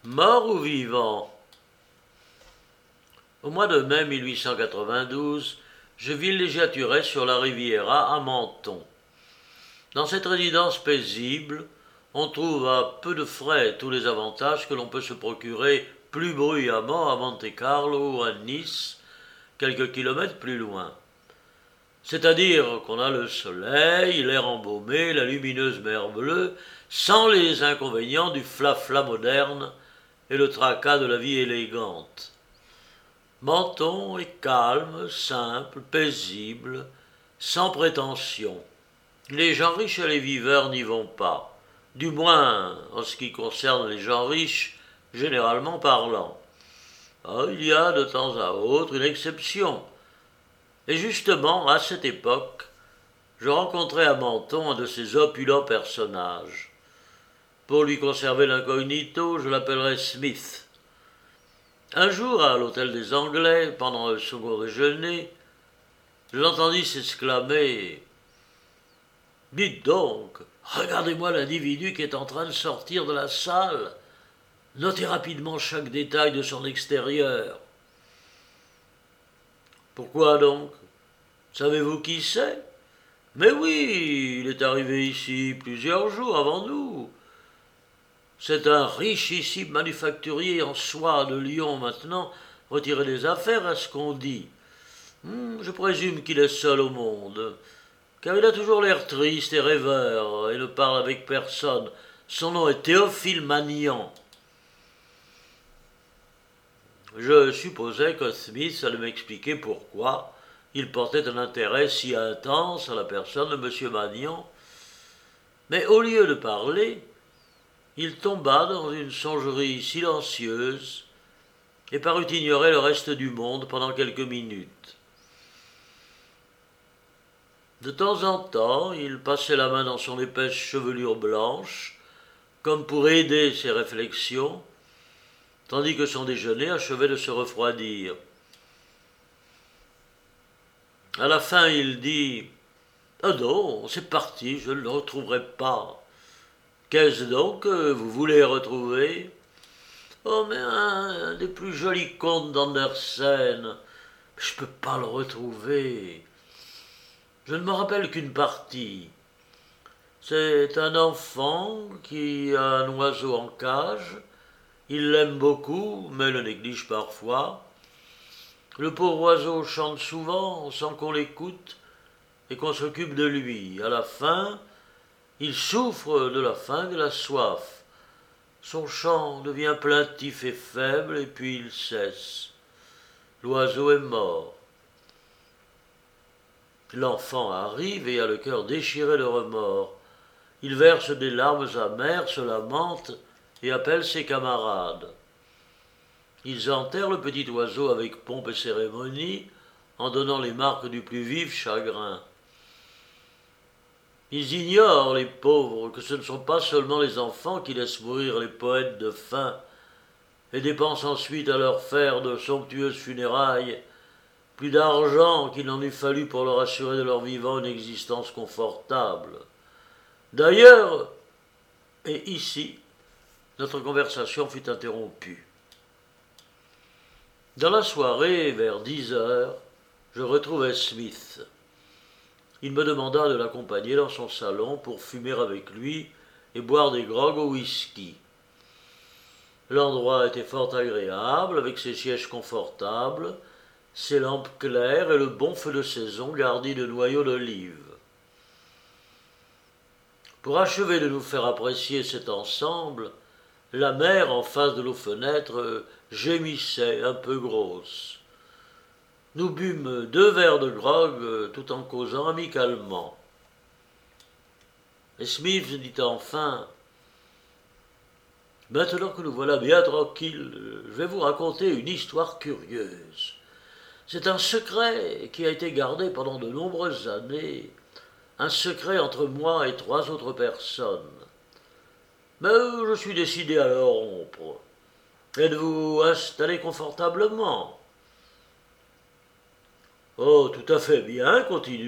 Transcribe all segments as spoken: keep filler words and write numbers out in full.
Mort ou vivant? Au mois de mai mille huit cent quatre-vingt-douze, je villégiaturais sur la Riviera à Menton. Dans cette résidence paisible, on trouve à peu de frais tous les avantages que l'on peut se procurer plus bruyamment à Monte-Carlo ou à Nice, quelques kilomètres plus loin. C'est-à-dire qu'on a le soleil, l'air embaumé, la lumineuse mer bleue, sans les inconvénients du flafla moderne et le tracas de la vie élégante. Menton est calme, simple, paisible, sans prétention. Les gens riches et les viveurs n'y vont pas, du moins en ce qui concerne les gens riches, généralement parlant. Ah, il y a de temps à autre une exception. Et justement, à cette époque, je rencontrai à Menton un de ces opulents personnages. Pour lui conserver l'incognito, je l'appellerai Smith. Un jour, à l'hôtel des Anglais, pendant le second déjeuner, je l'entendis s'exclamer « Dites donc, regardez-moi l'individu qui est en train de sortir de la salle. Notez rapidement chaque détail de son extérieur. » « Pourquoi donc? Savez-vous qui c'est? Mais oui, il est arrivé ici plusieurs jours avant nous. C'est un richissime manufacturier en soie de Lyon maintenant, retiré des affaires à ce qu'on dit. Hmm, je présume qu'il est seul au monde, car il a toujours l'air triste et rêveur, et ne parle avec personne. Son nom est Théophile Magnan. Je supposais que Smith allait m'expliquer pourquoi il portait un intérêt si intense à la personne de M. Magnan, mais au lieu de parler, il tomba dans une songerie silencieuse et parut ignorer le reste du monde pendant quelques minutes. De temps en temps, il passait la main dans son épaisse chevelure blanche, comme pour aider ses réflexions, tandis que son déjeuner achevait de se refroidir. À la fin, il dit « Ah non, c'est parti, je ne le retrouverai pas. Qu'est-ce donc que vous voulez retrouver ? Oh, mais un des plus jolis contes d'Andersen. Je ne peux pas le retrouver. Je ne me rappelle qu'une partie. C'est un enfant qui a un oiseau en cage. Il l'aime beaucoup, mais le néglige parfois. Le pauvre oiseau chante souvent sans qu'on l'écoute et qu'on s'occupe de lui. À la fin, il souffre de la faim et de la soif. Son chant devient plaintif et faible, et puis il cesse. L'oiseau est mort. L'enfant arrive et a le cœur déchiré de remords. Il verse des larmes amères, se lamente et appelle ses camarades. Ils enterrent le petit oiseau avec pompe et cérémonie, en donnant les marques du plus vif chagrin. Ils ignorent, les pauvres, que ce ne sont pas seulement les enfants qui laissent mourir les poètes de faim et dépensent ensuite à leur faire de somptueuses funérailles plus d'argent qu'il n'en eût fallu pour leur assurer de leur vivant une existence confortable. D'ailleurs, et ici, notre conversation fut interrompue. Dans la soirée, vers dix heures, je retrouvai Smith. Il me demanda de l'accompagner dans son salon pour fumer avec lui et boire des grogs au whisky. L'endroit était fort agréable, avec ses sièges confortables, ses lampes claires et le bon feu de saison garni de noyaux d'olive. Pour achever de nous faire apprécier cet ensemble, la mer en face de nos fenêtres gémissait un peu grosse. Nous bûmes deux verres de grog tout en causant amicalement. Et Smith dit enfin « Maintenant que nous voilà bien tranquilles, je vais vous raconter une histoire curieuse. C'est un secret qui a été gardé pendant de nombreuses années, un secret entre moi et trois autres personnes. Mais je suis décidé à le rompre. Êtes-vous installé confortablement ? » « Oh, tout à fait bien, continuez. »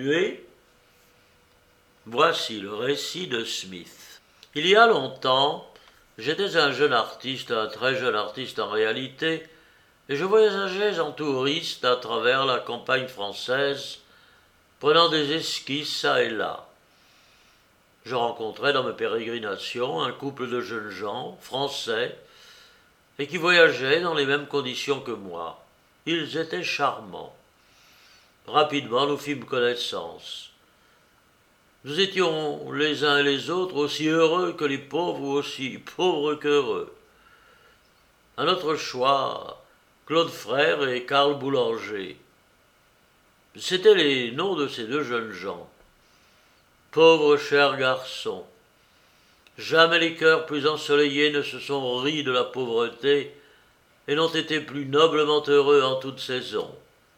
Voici le récit de Smith. Il y a longtemps, J'étais un jeune artiste, un très jeune artiste en réalité, et je voyageais en touriste à travers la campagne française, prenant des esquisses çà et là. Je rencontrais dans mes pérégrinations un couple de jeunes gens, français, et qui voyageaient dans les mêmes conditions que moi. Ils étaient charmants. Rapidement, nous fîmes connaissance. Nous étions les uns et les autres aussi heureux que les pauvres ou aussi pauvres qu'heureux. À notre choix, Claude Frère et Karl Boulanger. C'étaient les noms de ces deux jeunes gens. Pauvres chers garçons, jamais les cœurs plus ensoleillés ne se sont ris de la pauvreté et n'ont été plus noblement heureux en toute saison.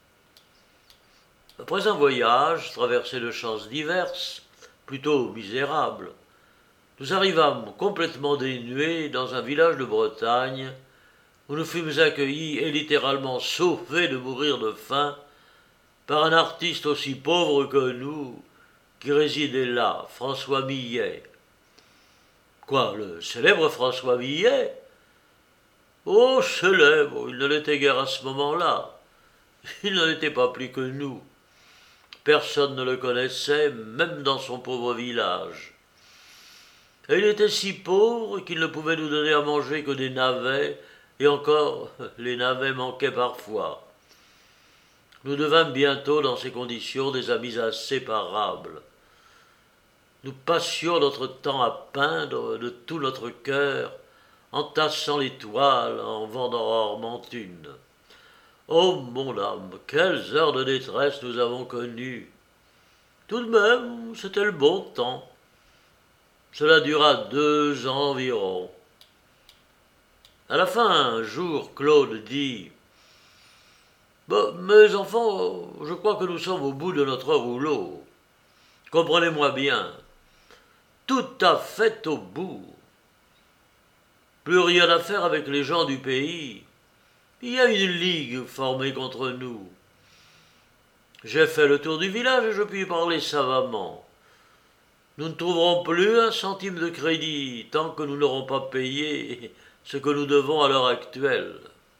Après un voyage traversé de chances diverses, plutôt misérables, nous arrivâmes complètement dénués dans un village de Bretagne où nous fûmes accueillis et littéralement sauvés de mourir de faim par un artiste aussi pauvre que nous qui résidait là, François Millet. Quoi, le célèbre François Millet? Oh, célèbre, il ne l'était guère à ce moment-là. Il ne l'était pas plus que nous. Personne ne le connaissait, même dans son pauvre village. Et il était si pauvre qu'il ne pouvait nous donner à manger que des navets, et encore, les navets manquaient parfois. Nous devînmes bientôt, dans ces conditions, des amis inséparables. Nous passions notre temps à peindre de tout notre cœur, en tassant les toiles, en vendant rarement une. Oh mon âme, quelles heures de détresse nous avons connues! Tout de même, c'était le bon temps. Cela dura deux ans environ. À la fin, un jour, Claude dit bah, « Mes enfants, je crois que nous sommes au bout de notre rouleau. Comprenez-moi bien, tout à fait au bout. Plus rien à faire avec les gens du pays. Il y a une ligue formée contre nous. J'ai fait le tour du village et je puis parler savamment. Nous ne trouverons plus un centime de crédit tant que nous n'aurons pas payé ce que nous devons à l'heure actuelle. »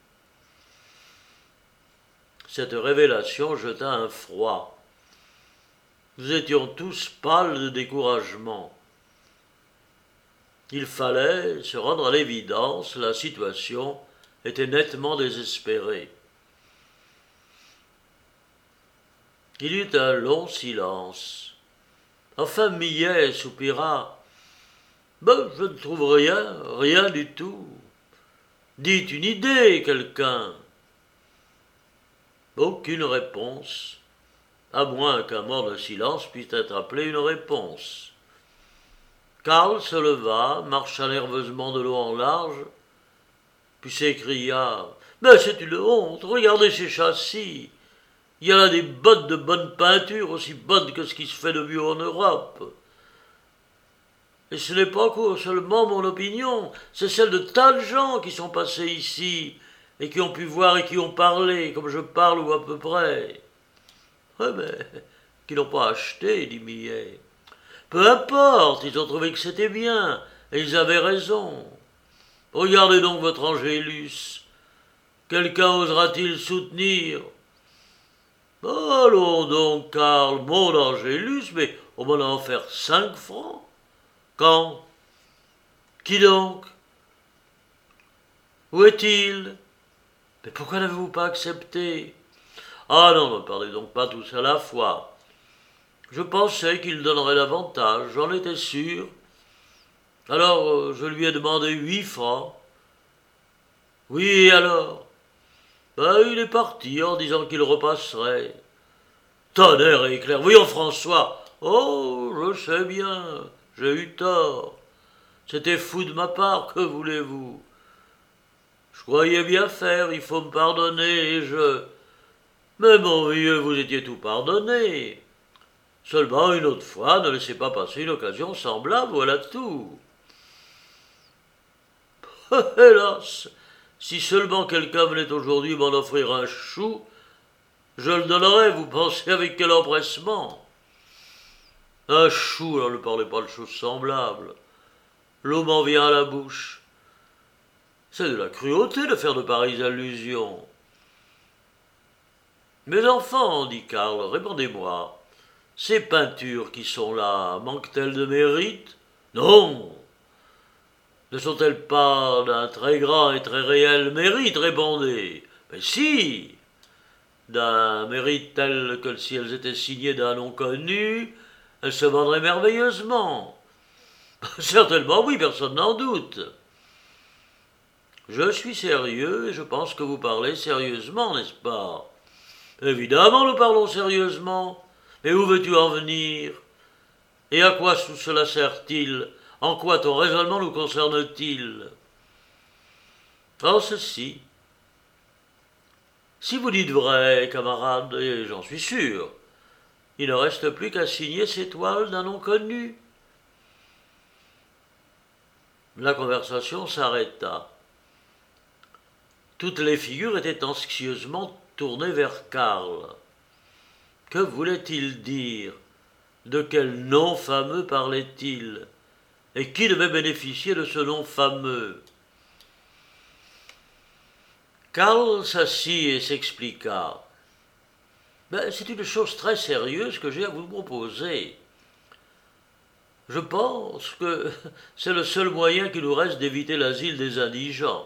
Cette révélation jeta un froid. Nous étions tous pâles de découragement. Il fallait se rendre à l'évidence, la situation était nettement désespérée. Il y eut un long silence. Enfin Millet soupira. « Ben, je ne trouve rien, rien du tout. Dites une idée, quelqu'un. » Aucune réponse, à moins qu'un mort de silence puisse être appelé une réponse. Karl se leva, marcha nerveusement de long en large, puis s'écria « Mais c'est une honte, regardez ces châssis. Il y a là des bottes de bonne peinture, aussi bonnes que ce qui se fait de mieux en Europe. Et ce n'est pas seulement mon opinion, c'est celle de tas de gens qui sont passés ici, et qui ont pu voir et qui ont parlé, comme je parle ou à peu près. »« Oui, mais qui n'ont pas acheté, dit Millet. »« Peu importe, ils ont trouvé que c'était bien, et ils avaient raison. Regardez donc votre Angélus. Quelqu'un osera-t-il soutenir ? » ?»« Allons donc, Karl, mon Angélus, mais on m'en a offert cinq francs. » »« Quand ? » ?»« Qui donc ? » ?»« Où est-il ? » ?»« Mais pourquoi n'avez-vous pas accepté ? » ?»« Ah non, ne parlez donc pas tous à la fois. Je pensais qu'il donnerait davantage, j'en étais sûr. Alors, euh, je lui ai demandé huit francs. »« Oui, et alors ? » ?»« Ben, il est parti en disant qu'il repasserait. »« Tonnerre et éclair, voyons François. »« Oh, je sais bien, j'ai eu tort. C'était fou de ma part, que voulez-vous ? Je croyais bien faire, il faut me pardonner, et je... Mais mon vieux, vous étiez tout pardonné. Seulement, une autre fois, ne laissez pas passer une occasion semblable, voilà tout. Hélas, si seulement quelqu'un venait aujourd'hui m'en offrir un chou, je le donnerais, vous pensez avec quel empressement. Un chou, alors ne parlez pas de choses semblables. L'eau m'en vient à la bouche. C'est de la cruauté de faire de pareilles allusions. Mes enfants, dit Karl, répondez-moi. Ces peintures qui sont là, manquent-elles de mérite? Non. Ne sont-elles pas d'un très grand et très réel mérite? Répondez. Mais si. D'un mérite tel que si elles étaient signées d'un nom connu, elles se vendraient merveilleusement. Certainement oui, personne n'en doute. Je suis sérieux et je pense que vous parlez sérieusement, n'est-ce pas? Évidemment, nous parlons sérieusement. Mais où veux-tu en venir? Et à quoi tout cela sert-il? En quoi ton raisonnement nous concerne-t-il? En ceci. Si vous dites vrai, camarade, et j'en suis sûr, il ne reste plus qu'à signer ces toiles d'un nom connu. La conversation s'arrêta. Toutes les figures étaient anxieusement tournées vers Karl. Que voulait-il dire? De quel nom fameux parlait-il? Et qui devait bénéficier de ce nom fameux? Karl s'assit et s'expliqua. Ben, c'est une chose très sérieuse que j'ai à vous proposer. Je pense que c'est le seul moyen qui nous reste d'éviter l'asile des indigents.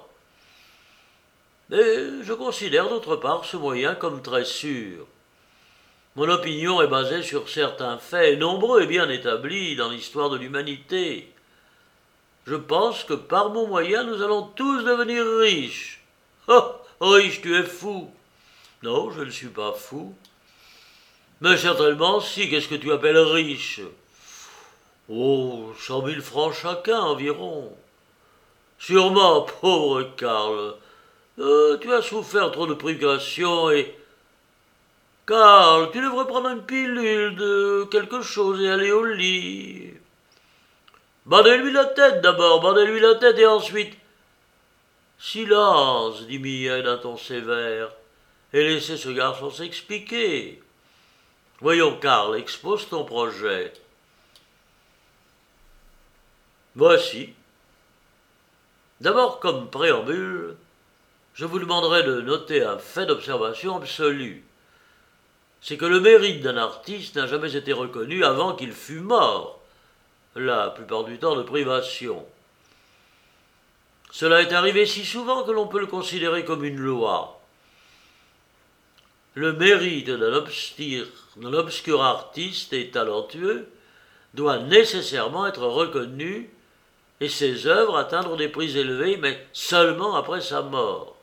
Mais je considère d'autre part ce moyen comme très sûr. Mon opinion est basée sur certains faits nombreux et bien établis dans l'histoire de l'humanité. Je pense que par mon moyen nous allons tous devenir riches. Oh, riche, tu es fou. Non, je ne suis pas fou. Mais certainement si, qu'est-ce que tu appelles riche? Oh, cent mille francs chacun environ. Sûrement, pauvre Karl. Euh, tu as souffert trop de privations et... Karl, tu devrais prendre une pilule de quelque chose et aller au lit. Bandez-lui la tête d'abord, bandez-lui la tête et ensuite... Silence, dit Millet d'un ton sévère, et laissez ce garçon s'expliquer. Voyons, Karl, expose ton projet. Voici. D'abord, comme préambule, je vous demanderai de noter un fait d'observation absolu. C'est que le mérite d'un artiste n'a jamais été reconnu avant qu'il fût mort, la plupart du temps de privation. Cela est arrivé si souvent que l'on peut le considérer comme une loi. Le mérite d'un obscur, d'un obscur artiste et talentueux doit nécessairement être reconnu et ses œuvres atteindre des prix élevés, mais seulement après sa mort.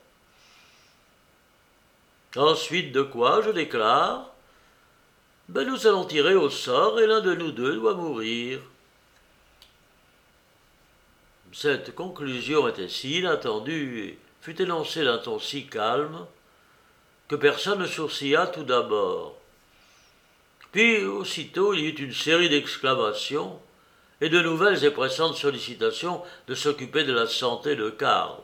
Ensuite de quoi, je déclare, ben nous allons tirer au sort et l'un de nous deux doit mourir. Cette conclusion était si inattendue et fut énoncée d'un ton si calme que personne ne sourcilla tout d'abord. Puis, aussitôt, il y eut une série d'exclamations et de nouvelles et pressantes sollicitations de s'occuper de la santé de Karl.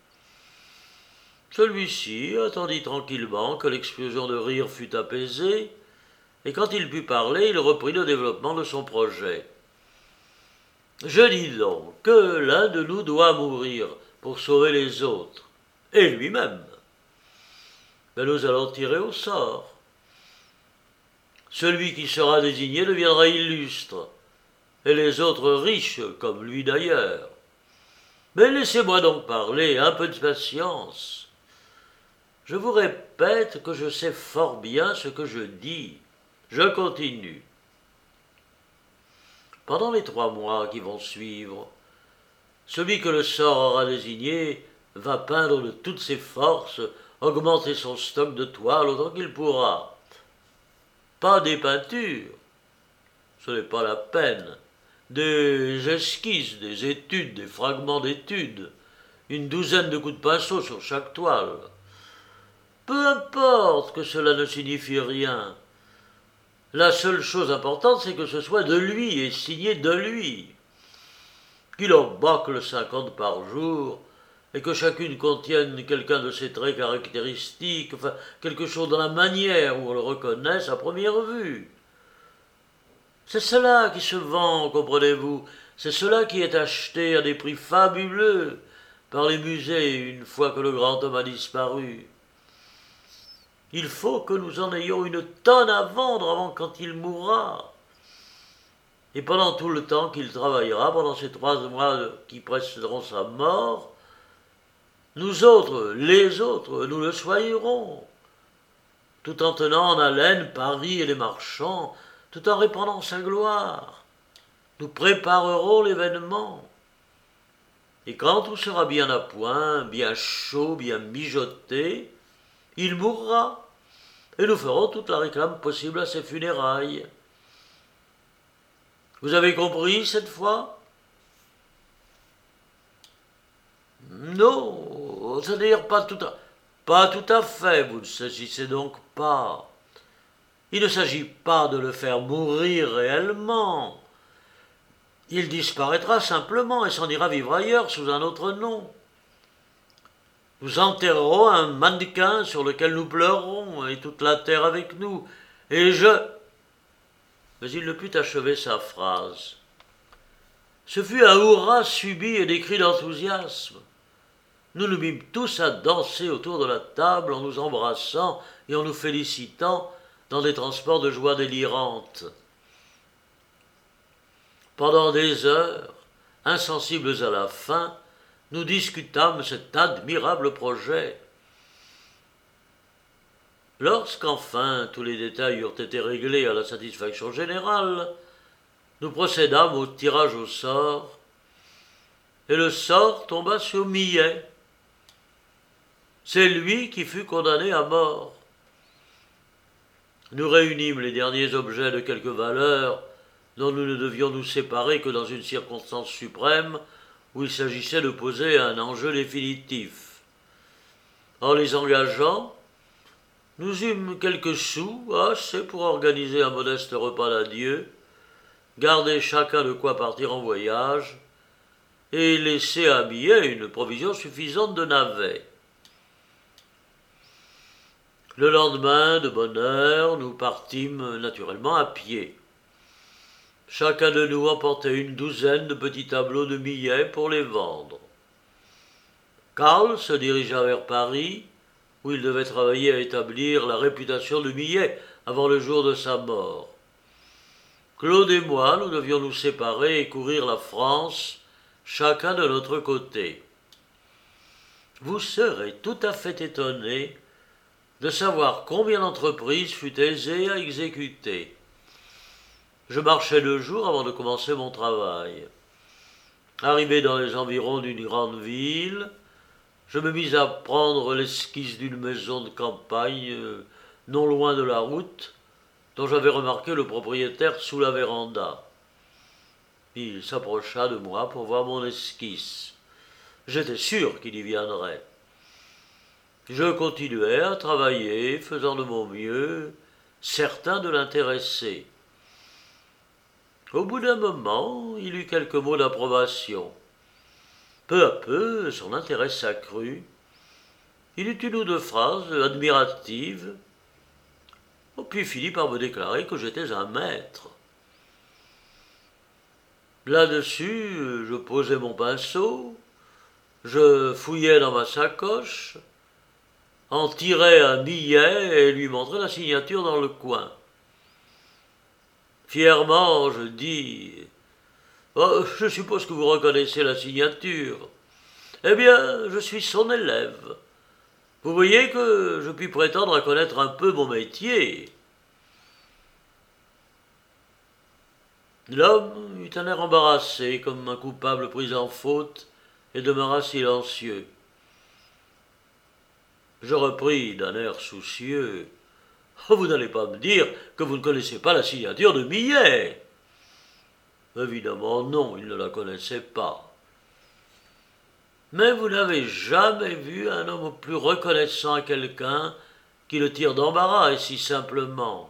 Celui-ci attendit tranquillement que l'explosion de rire fût apaisée, et quand il put parler, il reprit le développement de son projet. Je dis donc que l'un de nous doit mourir pour sauver les autres, et lui-même. Mais nous allons tirer au sort. Celui qui sera désigné deviendra illustre, et les autres riches, comme lui d'ailleurs. Mais laissez-moi donc parler, un peu de patience. Je vous répète que je sais fort bien ce que je dis. Je continue. Pendant les trois mois qui vont suivre, celui que le sort aura désigné va peindre de toutes ses forces, augmenter son stock de toiles autant qu'il pourra. Pas des peintures, ce n'est pas la peine, des esquisses, des études, des fragments d'études, une douzaine de coups de pinceau sur chaque toile. Peu importe que cela ne signifie rien. La seule chose importante, c'est que ce soit de lui et signé de lui. Qu'il en bâcle cinquante par jour et que chacune contienne quelqu'un de ses traits caractéristiques, enfin quelque chose dans la manière où on le reconnaisse à première vue. C'est cela qui se vend, comprenez-vous, c'est cela qui est acheté à des prix fabuleux par les musées une fois que le grand homme a disparu. Il faut que nous en ayons une tonne à vendre avant quand il mourra. Et pendant tout le temps qu'il travaillera, pendant ces trois mois qui précéderont sa mort, nous autres, les autres, nous le soignerons, tout en tenant en haleine Paris et les marchands, tout en répandant sa gloire. Nous préparerons l'événement. Et quand tout sera bien à point, bien chaud, bien mijoté, il mourra, et nous ferons toute la réclame possible à ses funérailles. Vous avez compris cette fois? Non, c'est-à-dire pas tout à, pas tout à fait, vous ne saisissez donc pas. Il ne s'agit pas de le faire mourir réellement. Il disparaîtra simplement et s'en ira vivre ailleurs sous un autre nom. Nous enterrerons un mannequin sur lequel nous pleurerons et toute la terre avec nous. Et je... Mais il ne put achever sa phrase. Ce fut un hurrah subi et des cris d'enthousiasme. Nous nous mîmes tous à danser autour de la table en nous embrassant et en nous félicitant dans des transports de joie délirante. Pendant des heures, insensibles à la faim, nous discutâmes cet admirable projet. Lorsqu'enfin tous les détails eurent été réglés à la satisfaction générale, nous procédâmes au tirage au sort, et le sort tomba sur Millet. C'est lui qui fut condamné à mort. Nous réunîmes les derniers objets de quelque valeur dont nous ne devions nous séparer que dans une circonstance suprême où il s'agissait de poser un enjeu définitif. En les engageant, nous eûmes quelques sous, assez pour organiser un modeste repas d'adieu, garder chacun de quoi partir en voyage, et laisser à Millet une provision suffisante de navets. Le lendemain, de bonne heure, nous partîmes naturellement à pied. Chacun de nous emportait une douzaine de petits tableaux de Millet pour les vendre. Karl se dirigea vers Paris, où il devait travailler à établir la réputation de Millet avant le jour de sa mort. Claude et moi, nous devions nous séparer et courir la France, chacun de notre côté. Vous serez tout à fait étonné de savoir combien l'entreprise fut aisée à exécuter. Je marchais le jour avant de commencer mon travail. Arrivé dans les environs d'une grande ville, je me mis à prendre l'esquisse d'une maison de campagne euh, non loin de la route, dont j'avais remarqué le propriétaire sous la véranda. Il s'approcha de moi pour voir mon esquisse. J'étais sûr qu'il y viendrait. Je continuai à travailler, faisant de mon mieux, certain de l'intéresser. Au bout d'un moment, il eut quelques mots d'approbation. Peu à peu, son intérêt s'accrut. Il eut une ou deux phrases admiratives, puis finit par me déclarer que j'étais un maître. Là-dessus, je posai mon pinceau, je fouillai dans ma sacoche, en tirai un billet et lui montrai la signature dans le coin. Fièrement, je dis oh, « Je suppose que vous reconnaissez la signature. Eh bien, je suis son élève. Vous voyez que je puis prétendre à connaître un peu mon métier. » L'homme eut un air embarrassé, comme un coupable pris en faute, et demeura silencieux. Je repris d'un air soucieux. Oh, vous n'allez pas me dire que vous ne connaissez pas la signature de Millet. Évidemment non, il ne la connaissait pas. Mais vous n'avez jamais vu un homme plus reconnaissant à quelqu'un qui le tire d'embarras, et si simplement.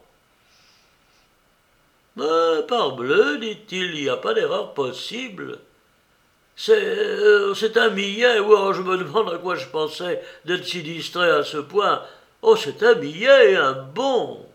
Mais parbleu, dit-il, il n'y a pas d'erreur possible. C'est, euh, c'est un Millet. Oh, je me demande à quoi je pensais d'être si distrait à ce point. Oh, c'est un Millet, un bon.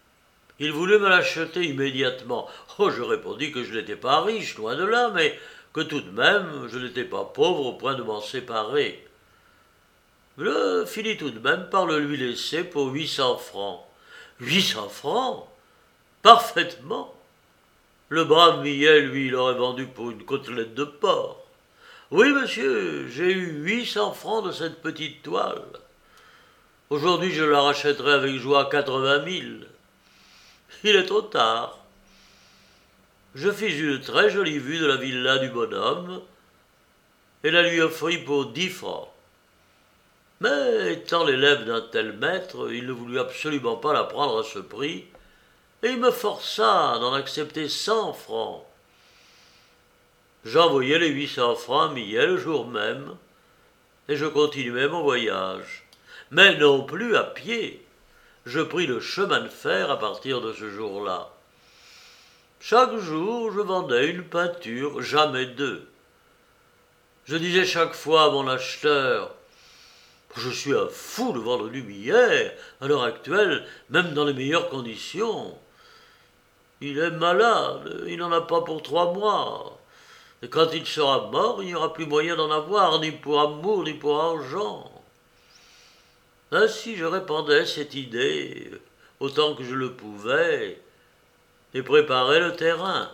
Il voulut me l'acheter immédiatement. Oh, je répondis que je n'étais pas riche, loin de là, mais que tout de même je n'étais pas pauvre au point de m'en séparer. Je finis tout de même par le lui laisser pour huit cents francs. Huit cents francs? Parfaitement. Le brave Millet, lui, l'aurait vendu pour une côtelette de porc. Oui, monsieur, j'ai eu huit cents francs de cette petite toile. Aujourd'hui, je la rachèterai avec joie quatre-vingt mille. Il est trop tard. Je fis une très jolie vue de la villa du bonhomme et la lui offris pour dix francs. Mais étant l'élève d'un tel maître, il ne voulut absolument pas la prendre à ce prix, et il me força d'en accepter cent francs. J'envoyai les huit cents francs à Millet le jour même, et je continuai mon voyage. Mais non plus à pied. Je pris le chemin de fer à partir de ce jour-là. Chaque jour, je vendais une peinture, jamais deux. Je disais chaque fois à mon acheteur: je suis un fou de vendre du Millet, à l'heure actuelle, même dans les meilleures conditions. Il est malade, il n'en a pas pour trois mois. Et quand il sera mort, il n'y aura plus moyen d'en avoir, ni pour amour, ni pour argent. Ainsi je répandais cette idée, autant que je le pouvais, et préparais le terrain.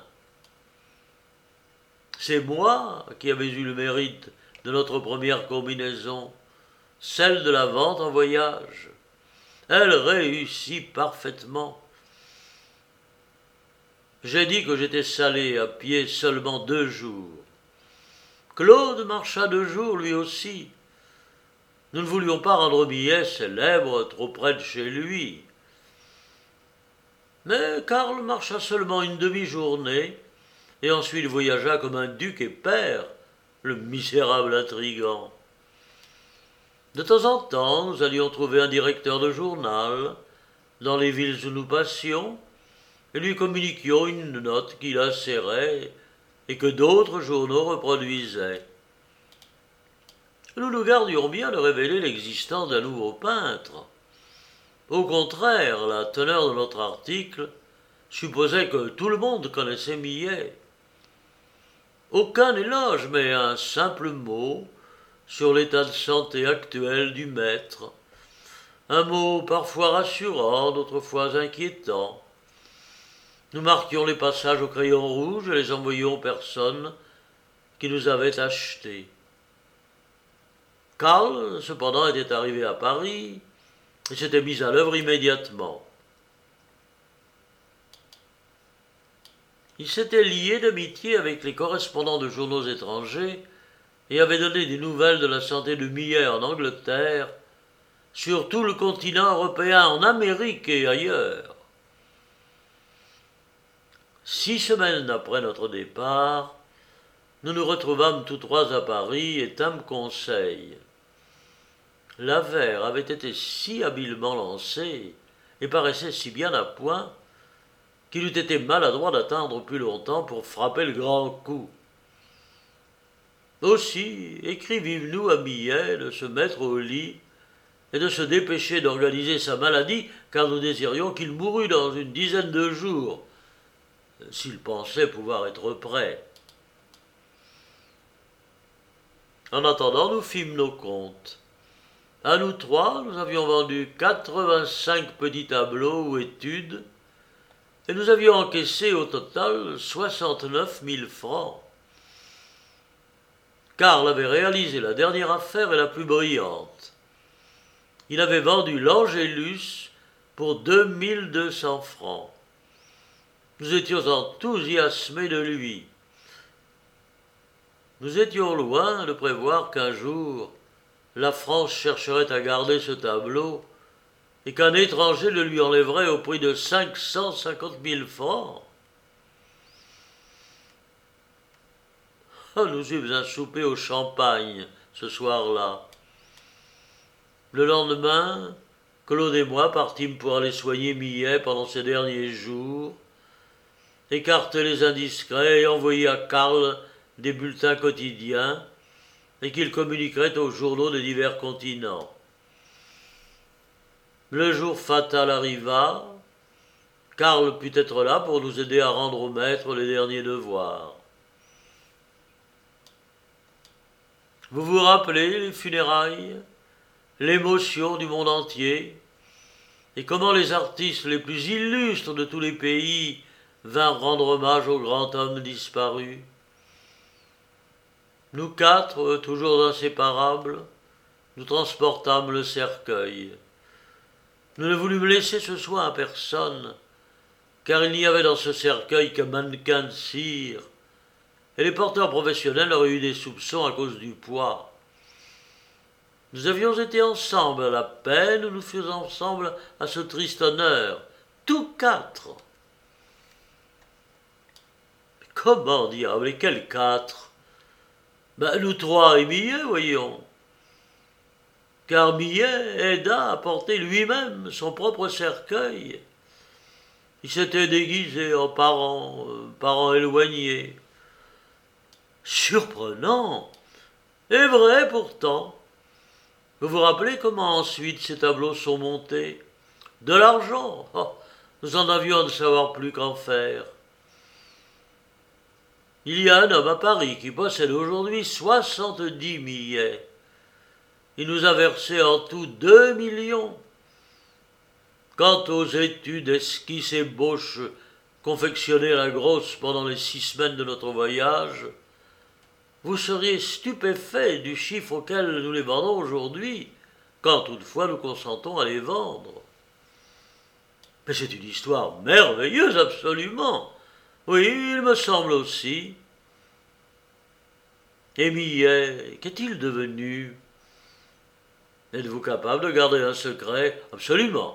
C'est moi qui avais eu le mérite de notre première combinaison, celle de la vente en voyage. Elle réussit parfaitement. J'ai dit que j'étais salé à pied seulement deux jours. Claude marcha deux jours lui aussi. Nous ne voulions pas rendre Millet célèbre trop près de chez lui. Mais Karl marcha seulement une demi-journée, et ensuite voyagea comme un duc et père, le misérable intrigant. De temps en temps, nous allions trouver un directeur de journal, dans les villes où nous passions, et lui communiquions une note qu'il insérait et que d'autres journaux reproduisaient. Nous nous gardions bien de révéler l'existence d'un nouveau peintre. Au contraire, la teneur de notre article supposait que tout le monde connaissait Millet. Aucun éloge, mais un simple mot sur l'état de santé actuel du maître. Un mot parfois rassurant, d'autres fois inquiétant. Nous marquions les passages au crayon rouge et les envoyions aux personnes qui nous avaient achetés. Karl, cependant, était arrivé à Paris et s'était mis à l'œuvre immédiatement. Il s'était lié d'amitié avec les correspondants de journaux étrangers et avait donné des nouvelles de la santé de Millet en Angleterre, sur tout le continent européen, en Amérique et ailleurs. Six semaines après notre départ, nous nous retrouvâmes tous trois à Paris et tînmes conseil. L'affaire avait été si habilement lancée et paraissait si bien à point qu'il eût été maladroit d'attendre plus longtemps pour frapper le grand coup. Aussi écrivîmes-nous à Millet de se mettre au lit et de se dépêcher d'organiser sa maladie, car nous désirions qu'il mourût dans une dizaine de jours, s'il pensait pouvoir être prêt. En attendant, nous fîmes nos comptes. À nous trois, nous avions vendu quatre-vingt-cinq petits tableaux ou études, et nous avions encaissé au total soixante-neuf mille francs. Karl avait réalisé la dernière affaire et la plus brillante. Il avait vendu l'Angélus pour deux mille deux cents francs. Nous étions enthousiasmés de lui. Nous étions loin de prévoir qu'un jour, la France chercherait à garder ce tableau et qu'un étranger le lui enlèverait au prix de cinq cent cinquante mille francs. Nous eûmes un souper au champagne ce soir-là. Le lendemain, Claude et moi partîmes pour aller soigner Millet pendant ces derniers jours, écarter les indiscrets et envoyer à Karl des bulletins quotidiens et qu'il communiquerait aux journaux des divers continents. Le jour fatal arriva. Karl put être là pour nous aider à rendre au maître les derniers devoirs. Vous vous rappelez les funérailles, l'émotion du monde entier, et comment les artistes les plus illustres de tous les pays vinrent rendre hommage au grand homme disparu. Nous quatre, toujours inséparables, nous transportâmes le cercueil. Nous ne voulûmes laisser ce soin à personne, car il n'y avait dans ce cercueil qu'un mannequin de cire, et les porteurs professionnels auraient eu des soupçons à cause du poids. Nous avions été ensemble à la peine, nous fûmes ensemble à ce triste honneur, tous quatre. Comment diable, et quels quatre? Ben, nous trois et Millet, voyons. Car Millet aida à porter lui-même son propre cercueil. Il s'était déguisé en parent, euh, parent éloigné. Surprenant, et vrai pourtant. Vous vous rappelez comment ensuite ces tableaux sont montés? De l'argent, oh, nous en avions à ne savoir plus qu'en faire. Il y a un homme à Paris qui possède aujourd'hui soixante-dix millets. Il nous a versé en tout deux millions. Quant aux études, esquisses et bauches confectionnées à la grosse pendant les six semaines de notre voyage, vous seriez stupéfait du chiffre auquel nous les vendons aujourd'hui, quand toutefois nous consentons à les vendre. Mais c'est une histoire merveilleuse, absolument. Oui, il me semble aussi. Et Millet, qu'est-il devenu? Êtes-vous capable de garder un secret? Absolument.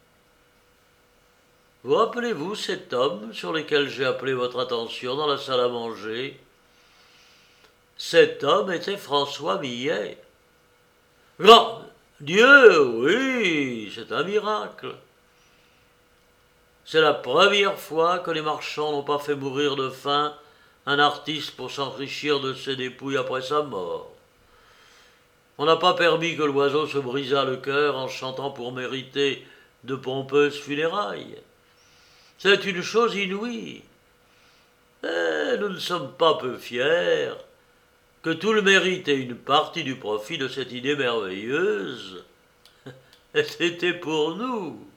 Vous rappelez-vous cet homme sur lequel j'ai appelé votre attention dans la salle à manger? Cet homme était François Millet. Grand Dieu, oui, c'est un miracle. C'est la première fois que les marchands n'ont pas fait mourir de faim un artiste pour s'enrichir de ses dépouilles après sa mort. On n'a pas permis que l'oiseau se brisât le cœur en chantant pour mériter de pompeuses funérailles. C'est une chose inouïe. Et nous ne sommes pas peu fiers que tout le mérite et une partie du profit de cette idée merveilleuse ait été pour nous.